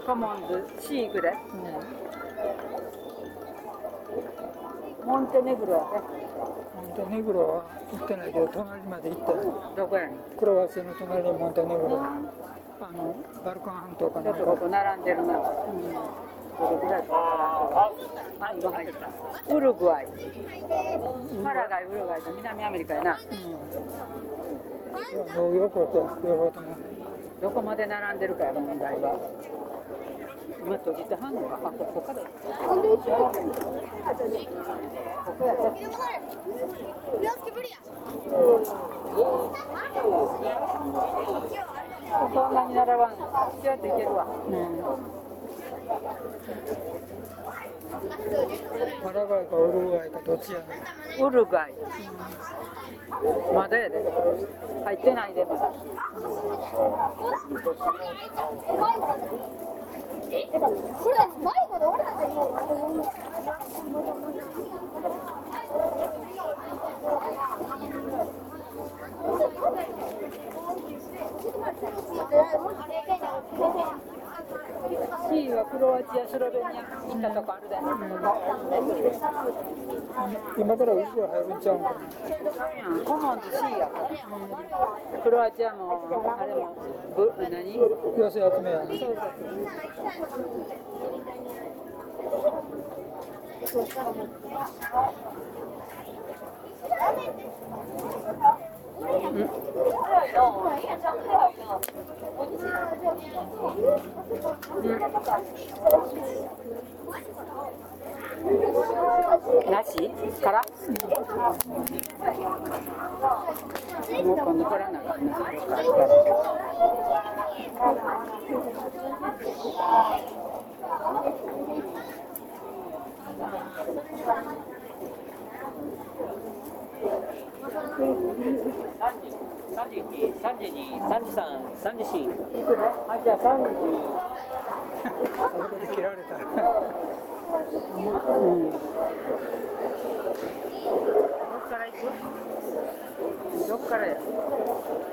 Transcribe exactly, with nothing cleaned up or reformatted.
コモンズ C ぐらい、うん、モンテネグロやね。 モンテネグロは行ってないけど隣まで行ったよ。 どこやねん。 クロアチアの隣にモンテネグロ、あのバルカン半島かな。 ちょっとここ並んでるな。うん、どれぐらいかな。あ、色入った。ウルグアイ、パラガイ、ウルグアイと南アメリカやな。 うん、よくわかる、両方とも。 どこまで並んでるかや問題は。今閉じてはんのか。あ、ここから。ここやった。そんなに並ばん。ちらっといけるわ。うん。 パラガイかウルグアイかどっちやねん。 ウルグアイ。うん、まだやで。入ってないでまだ。C はクロアチア、スロベニア行ったとこあるで、うん、 今からウルグアイ入るんちゃうんかな。 コモンズ C やから、うん、クロアチアもあれもぶ何寄せ集めやね。 そうそううん、なしからもう今度からなかったさんじゅういち、さんじゅうに、さんじゅうさん、さんじゅうよん。 あ、じゃあさんじゅう。 そこで切られた。 うん。どっから行く？どっからや。